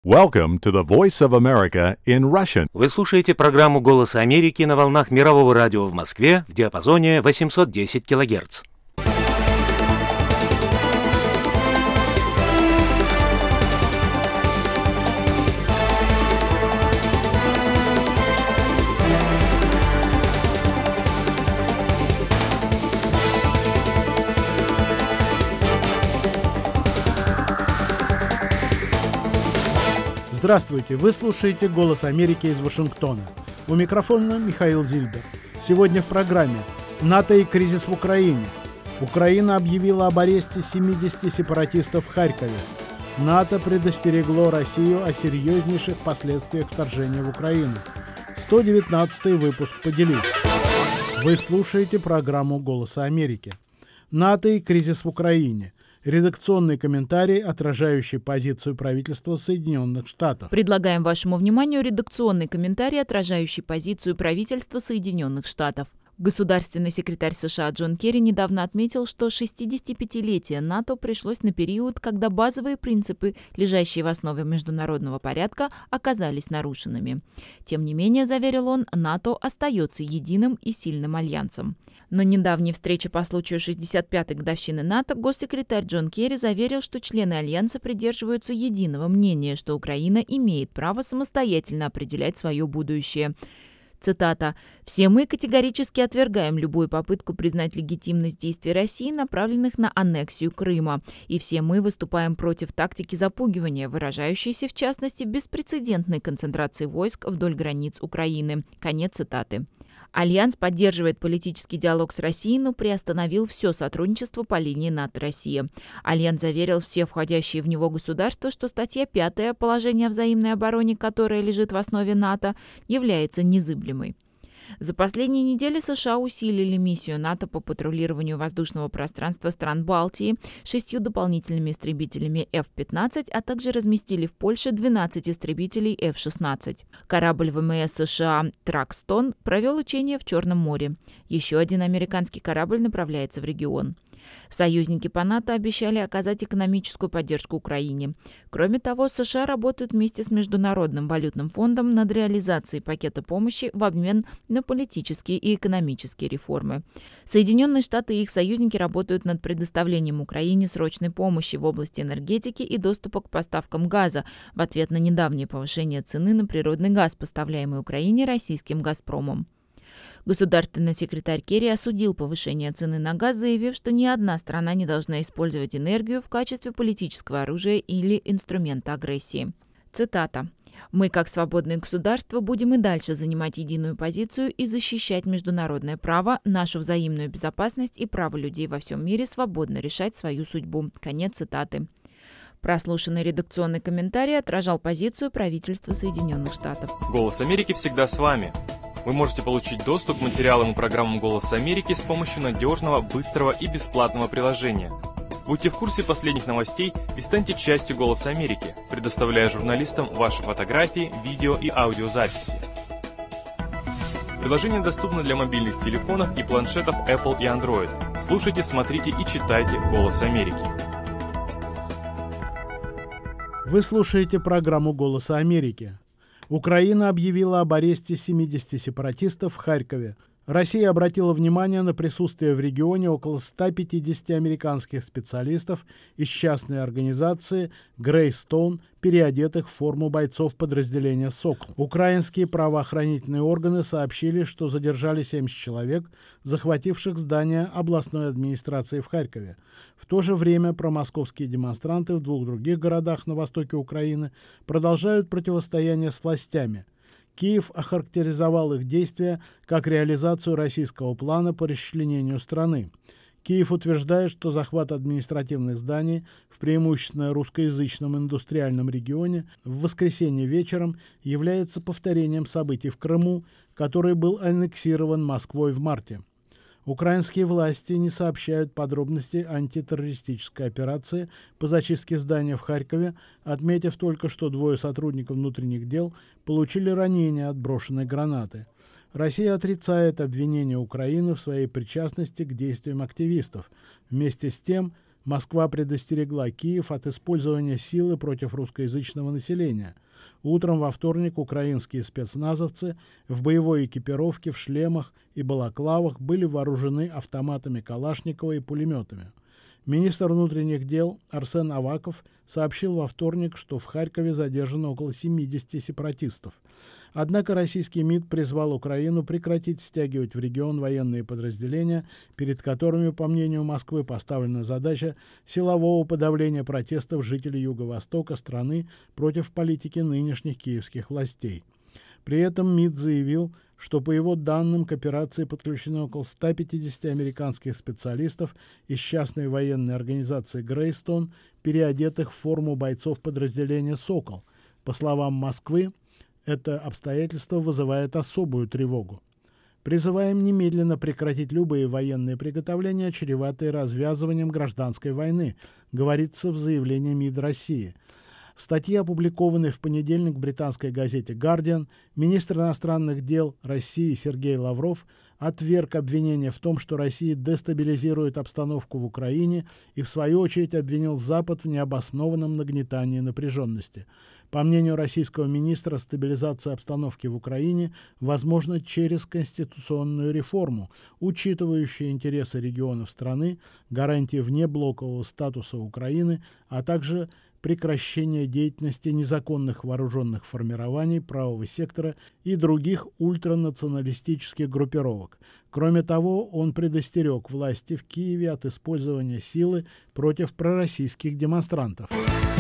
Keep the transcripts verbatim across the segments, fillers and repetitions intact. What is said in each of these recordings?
Welcome to the Voice of America in Russian. Вы слушаете программу «Голос Америки» на волнах Мирового радио в Москве в диапазоне восемьсот десять килогерц. Здравствуйте! Вы слушаете «Голос Америки» из Вашингтона. У микрофона Михаил Зильбер. Сегодня в программе «НАТО и кризис в Украине». Украина объявила об аресте семидесяти сепаратистов в Харькове. НАТО предостерегло Россию о серьезнейших последствиях вторжения в Украину. сто девятнадцатый выпуск «Поделись». Вы слушаете программу «Голоса Америки». НАТО и кризис в Украине. Редакционный комментарий, отражающий позицию правительства Соединенных Штатов. Предлагаем вашему вниманию редакционный комментарий, отражающий позицию правительства Соединенных Штатов. Государственный секретарь США Джон Керри недавно отметил, что шестидесятипятилетие НАТО пришлось на период, когда базовые принципы, лежащие в основе международного порядка, оказались нарушенными. Тем не менее, заверил он, НАТО остается единым и сильным альянсом. На недавней встрече по случаю шестьдесят пятой годовщины НАТО госсекретарь Джон Керри заверил, что члены альянса придерживаются единого мнения, что Украина имеет право самостоятельно определять свое будущее. Цитата. «Все мы категорически отвергаем любую попытку признать легитимность действий России, направленных на аннексию Крыма. И все мы выступаем против тактики запугивания, выражающейся в частности беспрецедентной концентрацией войск вдоль границ Украины». Конец цитаты. Альянс поддерживает политический диалог с Россией, но приостановил все сотрудничество по линии НАТО-Россия. Альянс заверил все входящие в него государства, что статья пятая «Положение о взаимной обороне», которая лежит в основе НАТО, является незыблемой. За последние недели США усилили миссию НАТО по патрулированию воздушного пространства стран Балтии шестью дополнительными истребителями эф пятнадцать, а также разместили в Польше двенадцать истребителей эф шестнадцать. Корабль ВМС США «Тракстон» провел учения в Черном море. Еще один американский корабль направляется в регион. Союзники по НАТО обещали оказать экономическую поддержку Украине. Кроме того, США работают вместе с Международным валютным фондом над реализацией пакета помощи в обмен на политические и экономические реформы. Соединенные Штаты и их союзники работают над предоставлением Украине срочной помощи в области энергетики и доступа к поставкам газа в ответ на недавнее повышение цены на природный газ, поставляемый Украине российским «Газпромом». Государственный секретарь Керри осудил повышение цены на газ, заявив, что ни одна страна не должна использовать энергию в качестве политического оружия или инструмента агрессии. Цитата. «Мы, как свободное государство, будем и дальше занимать единую позицию и защищать международное право, нашу взаимную безопасность и право людей во всем мире свободно решать свою судьбу». Конец цитаты. Прослушанный редакционный комментарий отражал позицию правительства Соединенных Штатов. «Голос Америки всегда с вами». Вы можете получить доступ к материалам и программам «Голоса Америки» с помощью надежного, быстрого и бесплатного приложения. Будьте в курсе последних новостей и станьте частью «Голоса Америки», предоставляя журналистам ваши фотографии, видео и аудиозаписи. Приложение доступно для мобильных телефонов и планшетов Apple и Android. Слушайте, смотрите и читайте «Голос Америки». Вы слушаете программу «Голоса Америки». Украина объявила об аресте семидесяти сепаратистов в Харькове. Россия обратила внимание на присутствие в регионе около ста пятидесяти американских специалистов из частной организации Грейстоун, переодетых в форму бойцов подразделения «Сокол». Украинские правоохранительные органы сообщили, что задержали семьдесят человек, захвативших здание областной администрации в Харькове. В то же время промосковские демонстранты в двух других городах на востоке Украины продолжают противостояние с властями. Киев охарактеризовал их действия как реализацию российского плана по расчленению страны. Киев утверждает, что захват административных зданий в преимущественно русскоязычном индустриальном регионе в воскресенье вечером является повторением событий в Крыму, который был аннексирован Москвой в марте. Украинские власти не сообщают подробностей антитеррористической операции по зачистке здания в Харькове, отметив только, что двое сотрудников внутренних дел получили ранения от брошенной гранаты. Россия отрицает обвинения Украины в своей причастности к действиям активистов. Вместе с тем, Москва предостерегла Киев от использования силы против русскоязычного населения. Утром во вторник украинские спецназовцы в боевой экипировке, в шлемах и балаклавах были вооружены автоматами Калашникова и пулеметами. Министр внутренних дел Арсен Аваков сообщил во вторник, что в Харькове задержано около семидесяти сепаратистов. Однако российский МИД призвал Украину прекратить стягивать в регион военные подразделения, перед которыми, по мнению Москвы, поставлена задача силового подавления протестов жителей Юго-Востока страны против политики нынешних киевских властей. При этом МИД заявил, что по его данным к операции подключено около ста пятидесяти американских специалистов из частной военной организации «Грейстон», переодетых в форму бойцов подразделения «Сокол». По словам Москвы, это обстоятельство вызывает особую тревогу. Призываем немедленно прекратить любые военные приготовления, чреватые развязыванием гражданской войны, говорится в заявлении МИД России. В статье, опубликованной в понедельник в британской газете «Гардиан», министр иностранных дел России Сергей Лавров отверг обвинение в том, что Россия дестабилизирует обстановку в Украине, и в свою очередь обвинил Запад в необоснованном нагнетании напряженности. По мнению российского министра, стабилизация обстановки в Украине возможна через конституционную реформу, учитывающую интересы регионов страны, гарантии внеблокового статуса Украины, а также прекращение деятельности незаконных вооруженных формирований правого сектора и других ультранационалистических группировок. Кроме того, он предостерег власти в Киеве от использования силы против пророссийских демонстрантов.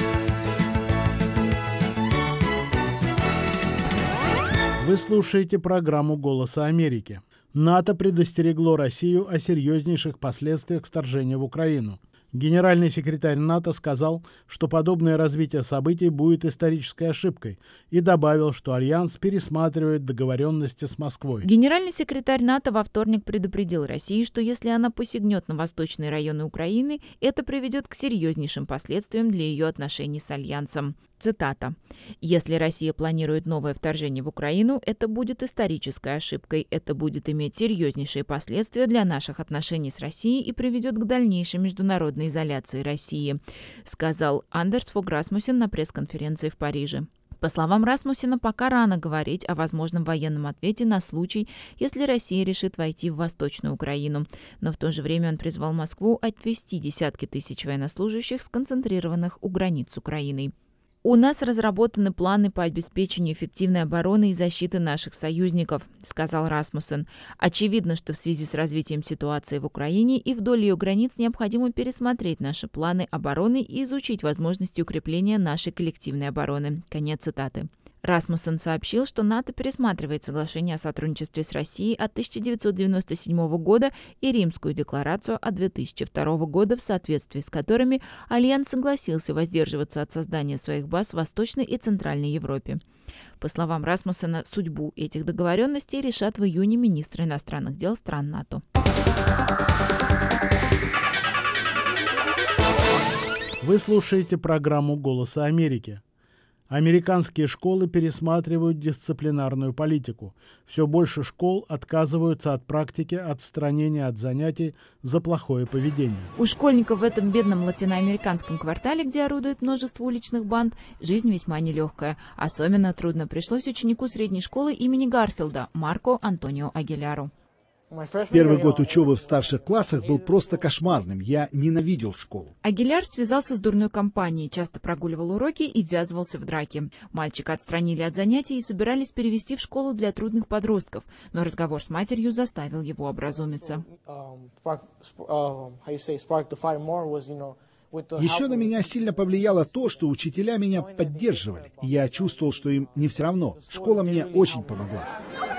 Вы слушаете программу «Голоса Америки». НАТО предостерегло Россию о серьезнейших последствиях вторжения в Украину. Генеральный секретарь НАТО сказал, что подобное развитие событий будет исторической ошибкой, и добавил, что Альянс пересматривает договоренности с Москвой. Генеральный секретарь НАТО во вторник предупредил Россию, что если она посягнет на восточные районы Украины, это приведет к серьезнейшим последствиям для ее отношений с Альянсом. Цитата. «Если Россия планирует новое вторжение в Украину, это будет исторической ошибкой. Это будет иметь серьезнейшие последствия для наших отношений с Россией и приведет к дальнейшей международной изоляции России», сказал Андерс Фог Расмуссен на пресс-конференции в Париже. По словам Расмуссена, пока рано говорить о возможном военном ответе на случай, если Россия решит войти в Восточную Украину. Но в то же время он призвал Москву отвести десятки тысяч военнослужащих, сконцентрированных у границ с Украиной. «У нас разработаны планы по обеспечению эффективной обороны и защиты наших союзников», сказал Расмуссен. «Очевидно, что в связи с развитием ситуации в Украине и вдоль ее границ необходимо пересмотреть наши планы обороны и изучить возможности укрепления нашей коллективной обороны». Конец цитаты. Расмуссен сообщил, что НАТО пересматривает соглашение о сотрудничестве с Россией от тысяча девятьсот девяносто седьмого года и Римскую декларацию от две тысячи второго года, в соответствии с которыми Альянс согласился воздерживаться от создания своих баз в Восточной и Центральной Европе. По словам Расмуссена, судьбу этих договоренностей решат в июне министры иностранных дел стран НАТО. Вы слушаете программу «Голоса Америки». Американские школы пересматривают дисциплинарную политику. Все больше школ отказываются от практики отстранения от занятий за плохое поведение. У школьников в этом бедном латиноамериканском квартале, где орудует множество уличных банд, жизнь весьма нелегкая. Особенно трудно пришлось ученику средней школы имени Гарфилда Марко Антонио Агиляру. Первый год учебы в старших классах был просто кошмарным. Я ненавидел школу. Агиляр связался с дурной компанией, часто прогуливал уроки и ввязывался в драки. Мальчика отстранили от занятий и собирались перевести в школу для трудных подростков, но разговор с матерью заставил его образумиться. Еще на меня сильно повлияло то, что учителя меня поддерживали. Я чувствовал, что им не все равно. Школа мне очень помогла.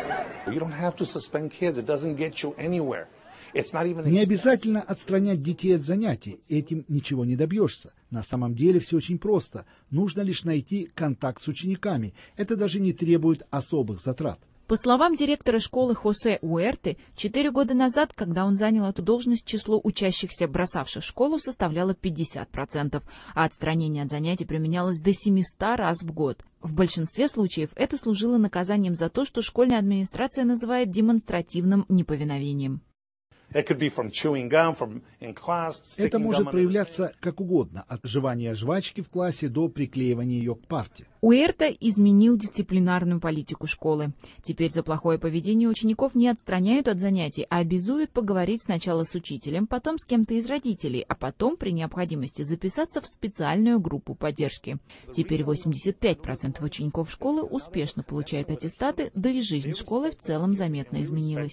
Не обязательно отстранять детей от занятий, этим ничего не добьешься. На самом деле все очень просто. Нужно лишь найти контакт с учениками. Это даже не требует особых затрат. По словам директора школы Хосе Уэрты, четыре года назад, когда он занял эту должность, число учащихся, бросавших школу, составляло пятьдесят процентов, а отстранение от занятий применялось до семисот раз в год. В большинстве случаев это служило наказанием за то, что школьная администрация называет демонстративным неповиновением. Это может проявляться как угодно, от жевания жвачки в классе до приклеивания ее к парте. Уэрта изменил дисциплинарную политику школы. Теперь за плохое поведение учеников не отстраняют от занятий, а обязуют поговорить сначала с учителем, потом с кем-то из родителей, а потом при необходимости записаться в специальную группу поддержки. Теперь восемьдесят пять процентов учеников школы успешно получают аттестаты, да и жизнь школы в целом заметно изменилась.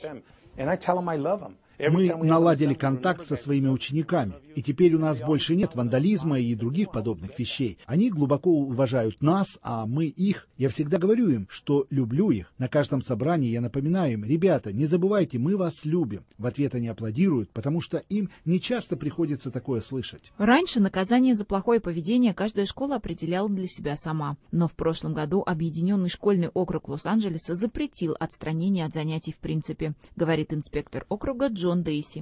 Мы наладили контакт со своими учениками, и теперь у нас больше нет вандализма и других подобных вещей. Они глубоко уважают нас, а мы их. Я всегда говорю им, что люблю их. На каждом собрании я напоминаю им: ребята, не забывайте, мы вас любим. В ответ они аплодируют, потому что им не часто приходится такое слышать. Раньше наказание за плохое поведение каждая школа определяла для себя сама. Но в прошлом году Объединенный школьный округ Лос-Анджелеса запретил отстранение от занятий в принципе, говорит инспектор округа Джон Дейси.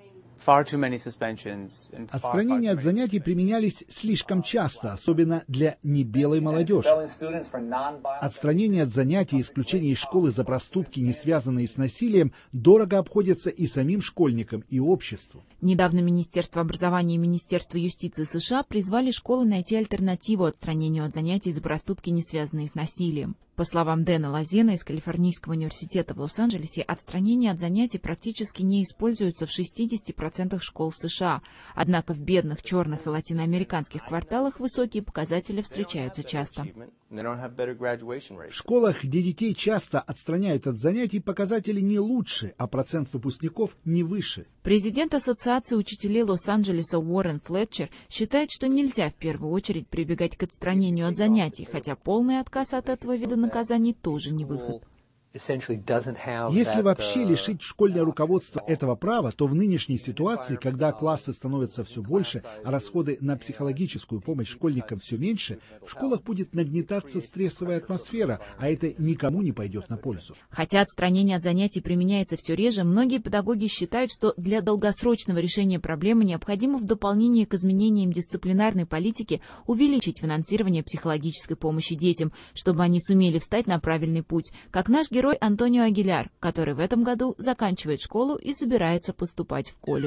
Отстранения от занятий применялись слишком часто, особенно для небелой молодежи. Отстранение от занятий и исключение из школы за проступки, не связанные с насилием, дорого обходятся и самим школьникам, и обществу. Недавно Министерство образования и Министерство юстиции США призвали школы найти альтернативу отстранению от занятий за проступки, не связанные с насилием. По словам Дэна Лазена из Калифорнийского университета в Лос-Анджелесе, отстранение от занятий практически не используется в шестидесяти процентах школ в США. Однако в бедных, черных и латиноамериканских кварталах высокие показатели встречаются часто. В школах, где детей часто отстраняют от занятий, показатели не лучше, а процент выпускников не выше. Президент Ассоциации учителей Лос-Анджелеса Уоррен Флетчер считает, что нельзя в первую очередь прибегать к отстранению от занятий, хотя полный отказ от этого вида наказаний тоже не выход. Если вообще лишить школьное руководство этого права, то в нынешней ситуации, когда классы становятся все больше, а расходы на психологическую помощь школьникам все меньше, в школах будет нагнетаться стрессовая атмосфера, а это никому не пойдет на пользу. Хотя отстранение от занятий применяется все реже, многие педагоги считают, что для долгосрочного решения проблемы необходимо в дополнение к изменениям дисциплинарной политики увеличить финансирование психологической помощи детям, чтобы они сумели встать на правильный путь, как наш герой Герой Антонио Агиляр, который в этом году заканчивает школу и собирается поступать в колледж.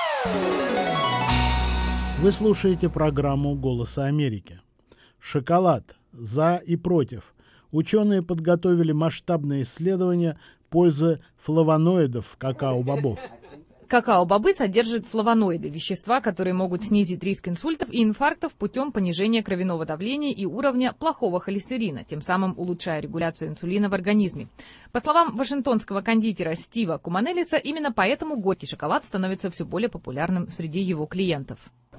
Вы слушаете программу «Голоса Америки». Шоколад. За и против. Ученые подготовили масштабное исследование пользы флавоноидов в какао-бобов. Какао-бобы содержат флавоноиды, вещества, которые могут снизить риск инсультов и инфарктов путем понижения кровяного давления и уровня плохого холестерина, тем самым улучшая регуляцию инсулина в организме. По словам вашингтонского кондитера Стива Куманелиса, именно поэтому горький шоколад становится все более популярным среди его клиентов.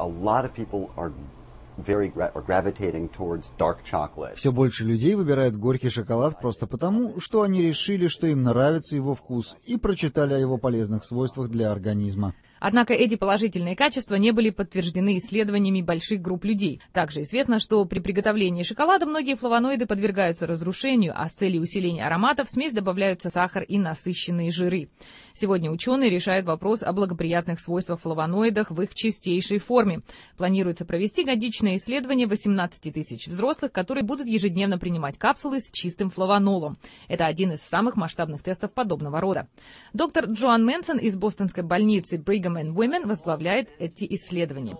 Все больше людей выбирают горький шоколад просто потому, что они решили, что им нравится его вкус, и прочитали о его полезных свойствах для организма. Однако эти положительные качества не были подтверждены исследованиями больших групп людей. Также известно, что при приготовлении шоколада многие флавоноиды подвергаются разрушению, а с целью усиления аромата в смесь добавляются сахар и насыщенные жиры. Сегодня ученые решают вопрос о благоприятных свойствах флавоноидов в их чистейшей форме. Планируется провести годичное исследование восемнадцати тысяч взрослых, которые будут ежедневно принимать капсулы с чистым флавонолом. Это один из самых масштабных тестов подобного рода. Доктор Джоан Мэнсон из бостонской больницы Brigham and Women возглавляет эти исследования.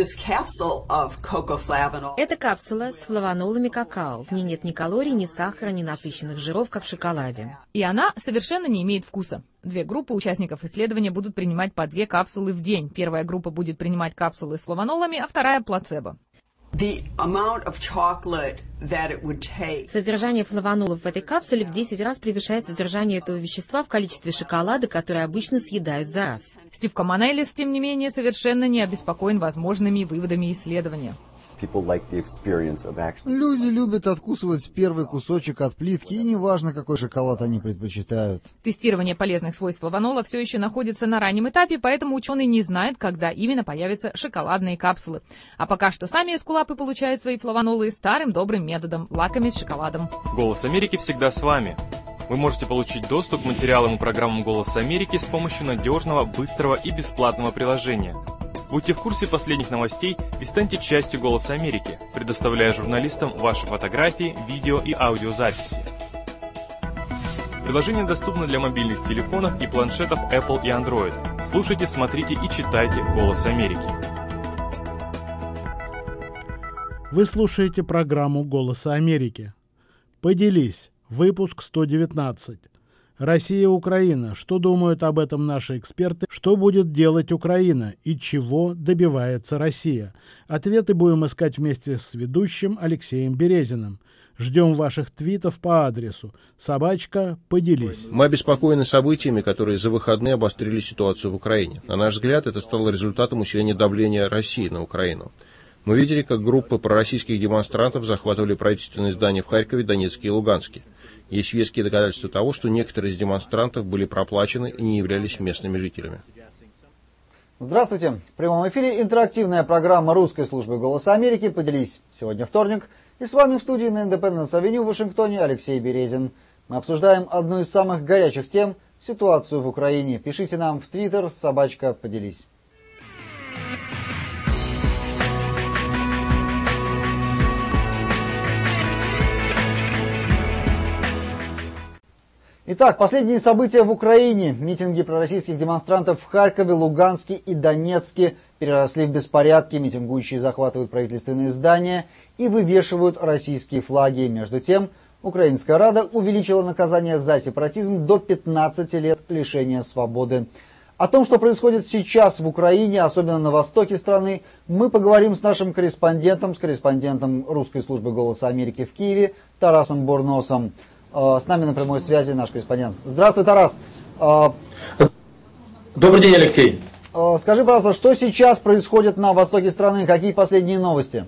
Это капсула с флавонолами какао. В ней нет ни калорий, ни сахара, ни насыщенных жиров, как в шоколаде. И она совершенно не имеет вкуса. Две группы участников исследования будут принимать по две капсулы в день. Первая группа будет принимать капсулы с флавонолами, а вторая – плацебо. Содержание флавонолов в этой капсуле в десять раз превышает содержание этого вещества в количестве шоколада, которое обычно съедают за раз. Стив Каманеллис, тем не менее, совершенно не обеспокоен возможными выводами исследования. Люди любят откусывать первый кусочек от плитки, и неважно, какой шоколад они предпочитают. Тестирование полезных свойств флавонола все еще находится на раннем этапе, поэтому ученые не знают, когда именно появятся шоколадные капсулы. А пока что сами эскулапы получают свои флавонолы старым добрым методом – лакомясь шоколадом. «Голос Америки» всегда с вами. Вы можете получить доступ к материалам и программам «Голос Америки» с помощью надежного, быстрого и бесплатного приложения. Будьте в курсе последних новостей и станьте частью «Голоса Америки», предоставляя журналистам ваши фотографии, видео и аудиозаписи. Приложение доступно для мобильных телефонов и планшетов Apple и Android. Слушайте, смотрите и читайте «Голос Америки». Вы слушаете программу «Голоса Америки». Поделись. Выпуск сто девятнадцать. Россия, Украина. Что думают об этом наши эксперты? Что будет делать Украина? И чего добивается Россия? Ответы будем искать вместе с ведущим Алексеем Березиным. Ждем ваших твитов по адресу собачка поделись. Мы обеспокоены событиями, которые за выходные обострили ситуацию в Украине. На наш взгляд, это стало результатом усиления давления России на Украину. Мы видели, как группы пророссийских демонстрантов захватывали правительственные здания в Харькове, Донецке и Луганске. Есть веские доказательства того, что некоторые из демонстрантов были проплачены и не являлись местными жителями. Здравствуйте! В прямом эфире интерактивная программа русской службы «Голоса Америки» «Поделись». Сегодня вторник, и с вами в студии на Индепенденс-авеню в Вашингтоне Алексей Березин. Мы обсуждаем одну из самых горячих тем – ситуацию в Украине. Пишите нам в Твиттер собачка «Поделись». Итак, последние события в Украине. Митинги пророссийских демонстрантов в Харькове, Луганске и Донецке переросли в беспорядки. Митингующие захватывают правительственные здания и вывешивают российские флаги. Между тем, Украинская Рада увеличила наказание за сепаратизм до пятнадцати лет лишения свободы. О том, что происходит сейчас в Украине, особенно на востоке страны, мы поговорим с нашим корреспондентом, с корреспондентом русской службы «Голоса Америки» в Киеве Тарасом Бурносом. С нами на прямой связи наш корреспондент. Здравствуй, Тарас. Добрый день, Алексей. Скажи, пожалуйста, что сейчас происходит на востоке страны? Какие последние новости?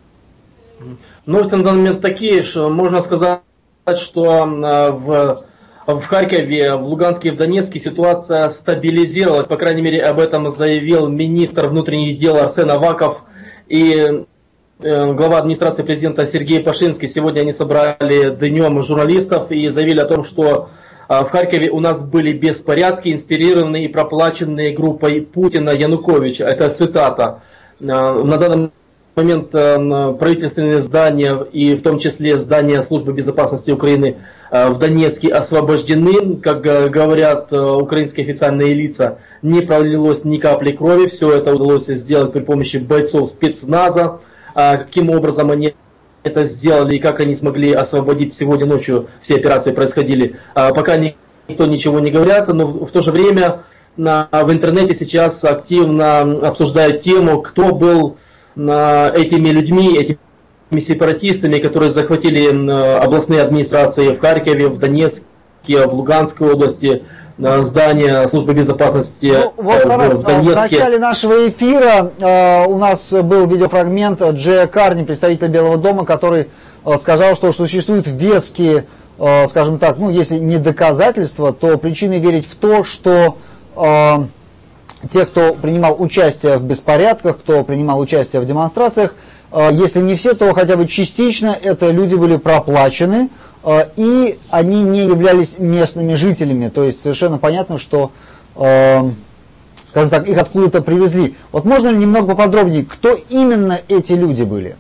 Новости на данный момент такие, что можно сказать, что в, в Харькове, в Луганске и в Донецке ситуация стабилизировалась. По крайней мере, об этом заявил министр внутренних дел Арсен Аваков и глава администрации президента Сергей Пашинский. Сегодня они собрали днем журналистов и заявили о том, что в Харькове у нас были беспорядки, инспирированные и проплаченные группой Путина Януковича. Это цитата. На данный момент правительственные здания, и в том числе здания Службы безопасности Украины в Донецке, освобождены. Как говорят украинские официальные лица, не пролилось ни капли крови. Все это удалось сделать при помощи бойцов спецназа. Каким образом они это сделали и как они смогли освободить сегодня ночью, все операции происходили, пока никто ничего не говорят, но в то же время в интернете сейчас активно обсуждают тему, кто был этими людьми, этими сепаратистами, которые захватили областные администрации в Харькове, в Донецке, в Луганской области, здание Службы безопасности ну, вот, Тарас, в Донецке. В начале нашего эфира э, у нас был видеофрагмент Джея Карни, представителя Белого дома, который э, сказал, что существуют веские, э, скажем так, ну если не доказательства, то причины верить в то, что э, те, кто принимал участие в беспорядках, кто принимал участие в демонстрациях, э, если не все, то хотя бы частично это люди были проплачены, и они не являлись местными жителями. То есть совершенно понятно, что, э, скажем так, их откуда-то привезли. Вот можно ли немного поподробнее, кто именно эти люди были?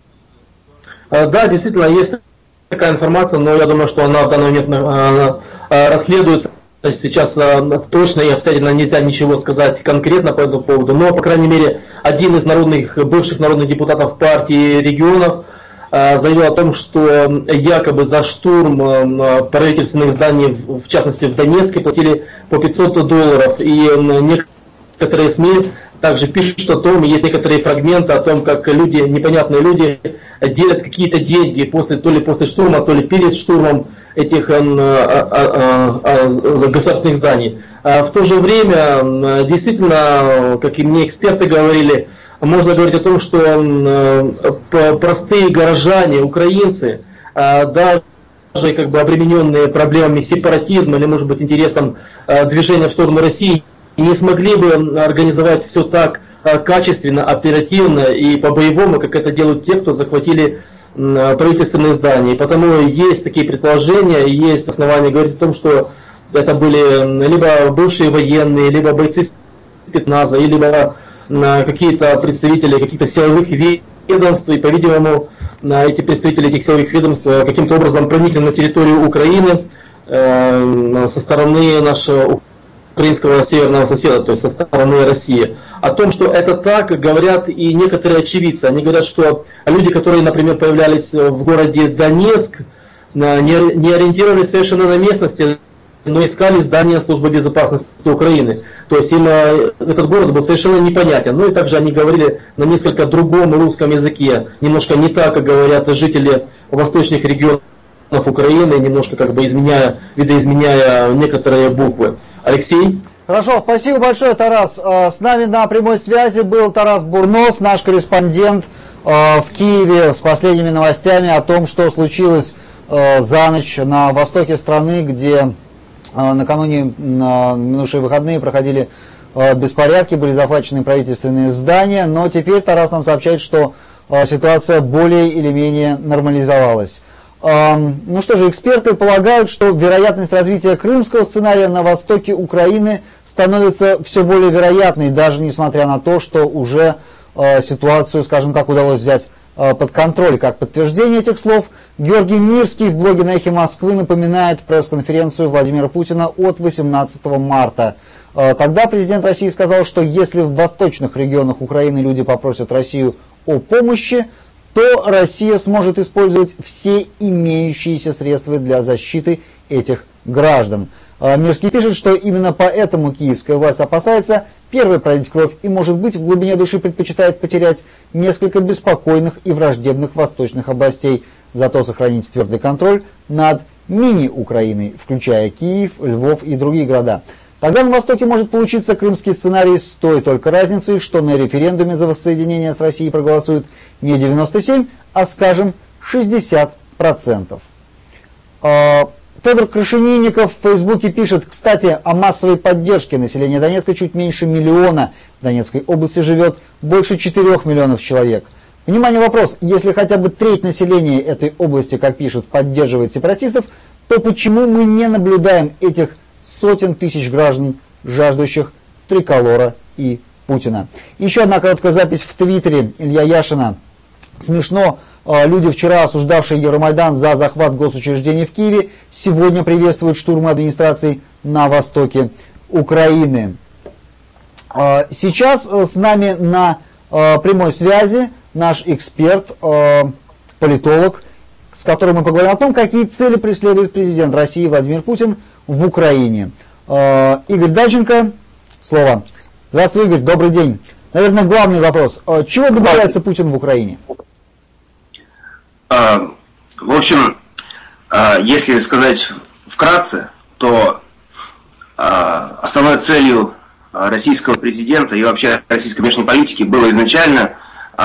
Да, действительно, есть такая информация, но я думаю, что она в данный момент расследуется. Сейчас точно и обстоятельно нельзя ничего сказать конкретно по этому поводу. Но, по крайней мере, один из народных, бывших народных депутатов партии регионов заявил о том, что якобы за штурм правительственных зданий, в частности в Донецке, платили по пятьсот долларов. И некоторые СМИ также пишут о том, есть некоторые фрагменты о том, как люди, непонятные люди, делят какие-то деньги после, то ли после штурма, то ли перед штурмом этих а, а, а, государственных зданий. А в то же время, действительно, как и мне эксперты говорили, можно говорить о том, что простые горожане, украинцы, даже как бы обремененные проблемами сепаратизма или, может быть, интересом движения в сторону России, не смогли бы организовать все так качественно, оперативно и по-боевому, как это делают те, кто захватили правительственные здания. И потому есть такие предположения, есть основания говорить о том, что это были либо бывшие военные, либо бойцы спецназа, либо какие-то представители каких-то силовых ведомств. И, по-видимому, эти представители этих силовых ведомств каким-то образом проникли на территорию Украины, э, со стороны нашего украинского северного соседа, то есть со стороны России. О том, что это так, говорят и некоторые очевидцы. Они говорят, что люди, которые, например, появлялись в городе Донецк, не, не ориентировались совершенно на местности, но искали здание службы безопасности Украины. То есть им этот город был совершенно непонятен. Ну и также они говорили на несколько другом русском языке, немножко не так, как говорят жители восточных регионов Украины, немножко как бы изменяя, видоизменяя некоторые буквы. Алексей? Хорошо, спасибо большое, Тарас. С нами на прямой связи был Тарас Бурнос, наш корреспондент в Киеве с последними новостями о том, что случилось за ночь на востоке страны, где накануне, на минувшие выходные, проходили беспорядки, были захвачены правительственные здания, но теперь Тарас нам сообщает, что ситуация более или менее нормализовалась. Ну что же, эксперты полагают, что вероятность развития крымского сценария на востоке Украины становится все более вероятной, даже несмотря на то, что уже ситуацию, скажем так, удалось взять под контроль. Как подтверждение этих слов, Георгий Мирский в блоге на Эхе Москвы напоминает пресс-конференцию Владимира Путина от восемнадцатого марта. Тогда президент России сказал, что если в восточных регионах Украины люди попросят Россию о помощи, то Россия сможет использовать все имеющиеся средства для защиты этих граждан. Мирский пишет, что именно поэтому киевская власть опасается первой пролить кровь и, может быть, в глубине души предпочитает потерять несколько беспокойных и враждебных восточных областей, зато сохранить твердый контроль над мини-Украиной, включая Киев, Львов и другие города. Тогда на Востоке может получиться крымский сценарий с той только разницей, что на референдуме за воссоединение с Россией проголосуют не девяносто семь, а, скажем, шестьдесят процентов. Федор Крашенинников в Фейсбуке пишет, кстати, о массовой поддержке населения Донецка чуть меньше миллиона. В Донецкой области живет больше четырёх миллионов человек. Внимание, вопрос. Если хотя бы треть населения этой области, как пишут, поддерживает сепаратистов, то почему мы не наблюдаем этих сотен тысяч граждан, жаждущих триколора и Путина? Еще одна короткая запись в Твиттере Илья Яшина. Смешно, люди, вчера осуждавшие Евромайдан за захват госучреждений в Киеве, сегодня приветствуют штурмы администрации на востоке Украины. Сейчас с нами на прямой связи наш эксперт, политолог, с которым мы поговорим о том, какие цели преследует президент России Владимир Путин в Украине. Игорь Дальченко, слово. Здравствуй, Игорь, добрый день. Наверное, главный вопрос. Чего добивается Путин в Украине? В общем, если сказать вкратце, то основной целью российского президента и вообще российской внешней политики было изначально,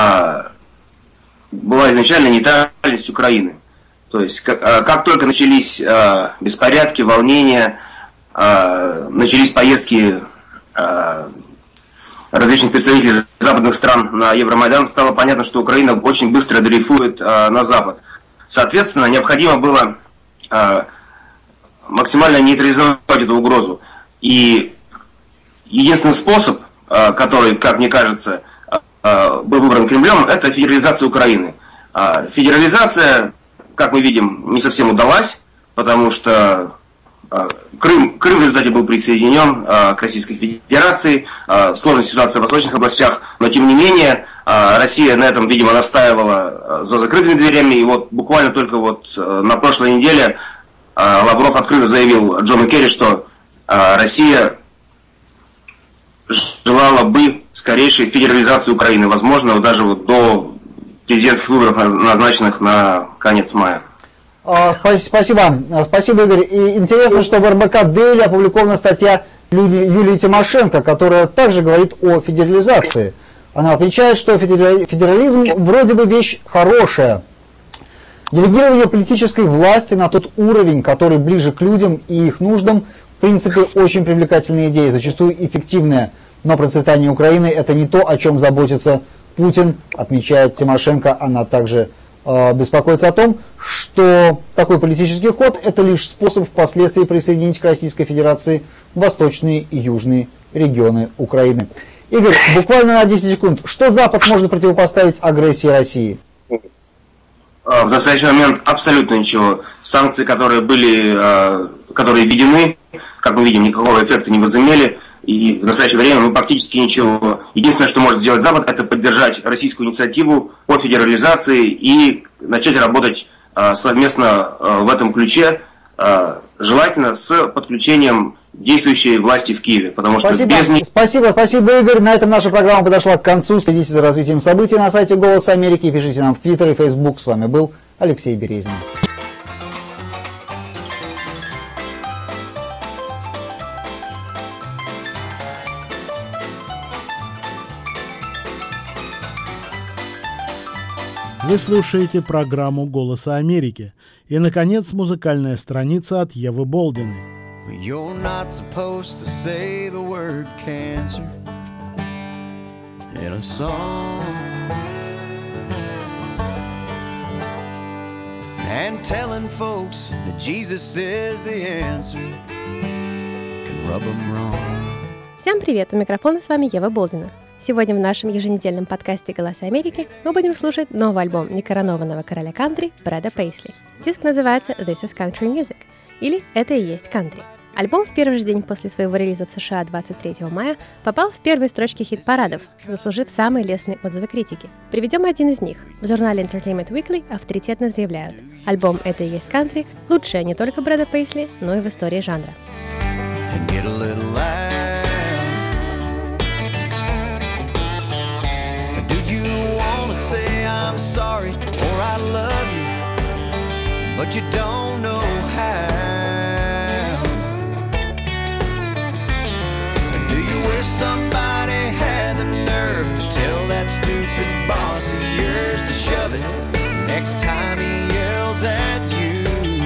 была изначально нейтральность Украины. То есть, как, как только начались беспорядки, волнения, начались поездки различных представителей западных стран на Евромайдан, стало понятно, что Украина очень быстро дрейфует э, на Запад. Соответственно, необходимо было э, максимально нейтрализовать эту угрозу. И единственный способ, э, который, как мне кажется, э, был выбран Кремлем, это федерализация Украины. Э, федерализация, как мы видим, не совсем удалась, потому что Крым, Крым в результате был присоединен э, к Российской Федерации, э, сложная ситуация в восточных областях, но тем не менее э, Россия на этом, видимо, настаивала э, за закрытыми дверями, и вот буквально только вот э, на прошлой неделе э, Лавров открыто заявил Джону Керри, что э, Россия желала бы скорейшей федерализации Украины, возможно, даже вот до президентских выборов, назначенных на конец мая. Спасибо. Спасибо, Игорь. И интересно, что в эр бэ ка Дейли опубликована статья Юлии Тимошенко, которая также говорит о федерализации. Она отмечает, что федерализм вроде бы вещь хорошая. Делегирование политической власти на тот уровень, который ближе к людям и их нуждам, в принципе, очень привлекательная идея, зачастую эффективная. Но процветание Украины – это не то, о чем заботится Путин, отмечает Тимошенко. Она также беспокоится о том, что такой политический ход – это лишь способ впоследствии присоединить к Российской Федерации восточные и южные регионы Украины. Игорь, буквально на десять секунд. Что Запад может противопоставить агрессии России? В настоящий момент абсолютно ничего. Санкции, которые были, которые введены, как мы видим, никакого эффекта не возымели. И в настоящее время мы практически ничего. Единственное, что может сделать Запад, это поддержать российскую инициативу по федерализации и начать работать э, совместно э, в этом ключе, э, желательно с подключением действующей власти в Киеве. Потому что спасибо, без них... спасибо, спасибо, Игорь. На этом наша программа подошла к концу. Следите за развитием событий на сайте «Голос Америки». Пишите нам в Твиттер и Фейсбук. С вами был Алексей Березин. Вы слушаете программу «Голоса Америки». И, наконец, музыкальная страница от Евы Болдиной. You're not supposed to say the word cancer in a song, and telling folks that Jesus is the answer can rub them wrong. Всем привет! У микрофона с вами Ева Болдина. Сегодня в нашем еженедельном подкасте «Голоса Америки» мы будем слушать новый альбом некоронованного короля кантри Брэда Пейсли. Диск называется «This is Country Music» или «Это и есть кантри». Альбом в первый же день после своего релиза в США двадцать третьего мая попал в первые строчки хит-парадов, заслужив самые лестные отзывы критики. Приведем один из них. В журнале Entertainment Weekly авторитетно заявляют: альбом «Это и есть кантри» лучшее не только Брэда Пейсли, но и в истории жанра. Say I'm sorry or I love you, but you don't know how. And do you wish somebody had the nerve to tell that stupid boss of yours to shove it next time he yells at you?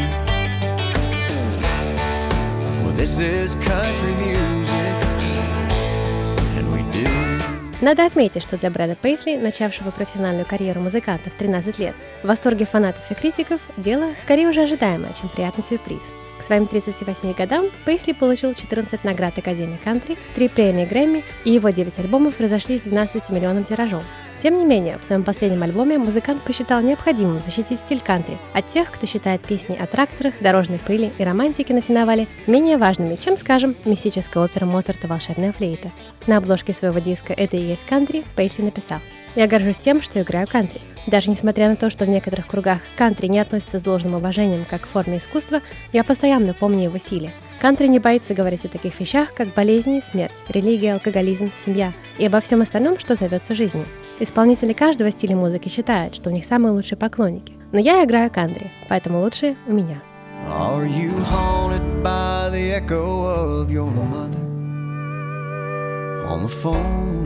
Well, this is country music, and we do. Надо отметить, что для Брэда Пейсли, начавшего профессиональную карьеру музыканта в тринадцать лет, в восторге фанатов и критиков дело скорее уже ожидаемое, чем приятный сюрприз. К своим тридцати восьми годам Пейсли получил четырнадцать наград Академии кантри, три премии Грэмми, и его девять альбомов разошлись двенадцатимиллионным тиражом. Тем не менее, в своем последнем альбоме музыкант посчитал необходимым защитить стиль кантри от тех, кто считает песни о тракторах, дорожной пыли и романтике на сеновале менее важными, чем, скажем, мистическая опера Моцарта «Волшебная флейта». На обложке своего диска «Это и есть кантри» Пейсли написал: «Я горжусь тем, что играю кантри. Даже несмотря на то, что в некоторых кругах кантри не относится с должным уважением как к форме искусства, я постоянно помню его силе. Кантри не боится говорить о таких вещах, как болезни, смерть, религия, алкоголизм, семья и обо всем остальном, что зовется жизнью. Исполнители каждого стиля музыки считают, что у них самые лучшие поклонники. Но я играю кантри, поэтому лучшие у меня». Are you haunted by the echo of your mother on the phone?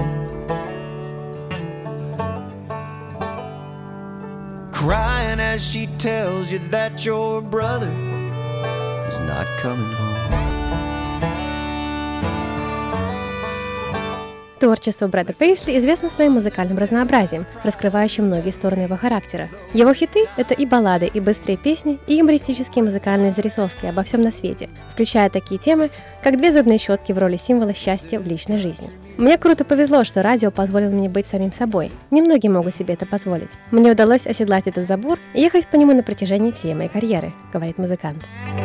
Crying as she tells you that your brother is not coming home. Творчество Брэда Пейсли известно своим музыкальным разнообразием, раскрывающим многие стороны его характера. Его хиты — это и баллады, и быстрые песни, и юмористические музыкальные зарисовки обо всем на свете, включая такие темы, как две зубные щетки в роли символа счастья в личной жизни. Мне круто повезло, что радио позволило мне быть самим собой. Немногие могут себе это позволить. Мне удалось оседлать этот забор и ехать по нему на протяжении всей моей карьеры, говорит музыкант.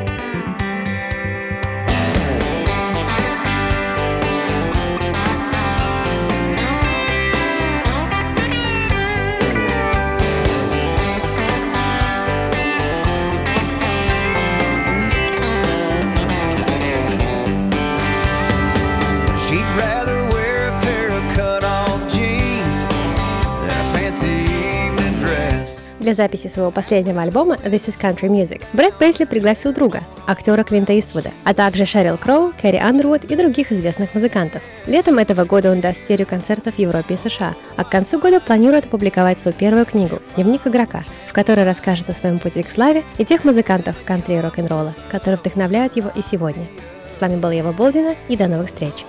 Для записи своего последнего альбома «This is Country Music» Брэд Пейсли пригласил друга, актера Клинта Иствуда, а также Шерил Кроу, Кэрри Андервуд и других известных музыкантов. Летом этого года он даст серию концертов в Европе и США, а к концу года планирует опубликовать свою первую книгу «Дневник игрока», в которой расскажет о своем пути к славе и тех музыкантах кантри и рок-н-ролла, которые вдохновляют его и сегодня. С вами была Ева Болдина, и до новых встреч!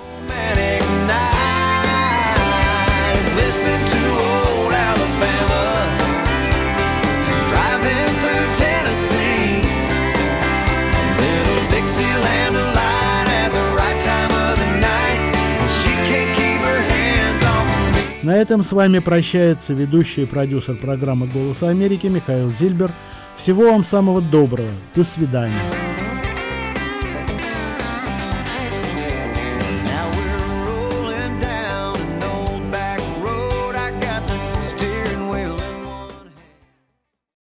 На этом с вами прощается ведущий и продюсер программы «Голоса Америки» Михаил Зильбер. Всего вам самого доброго. До свидания.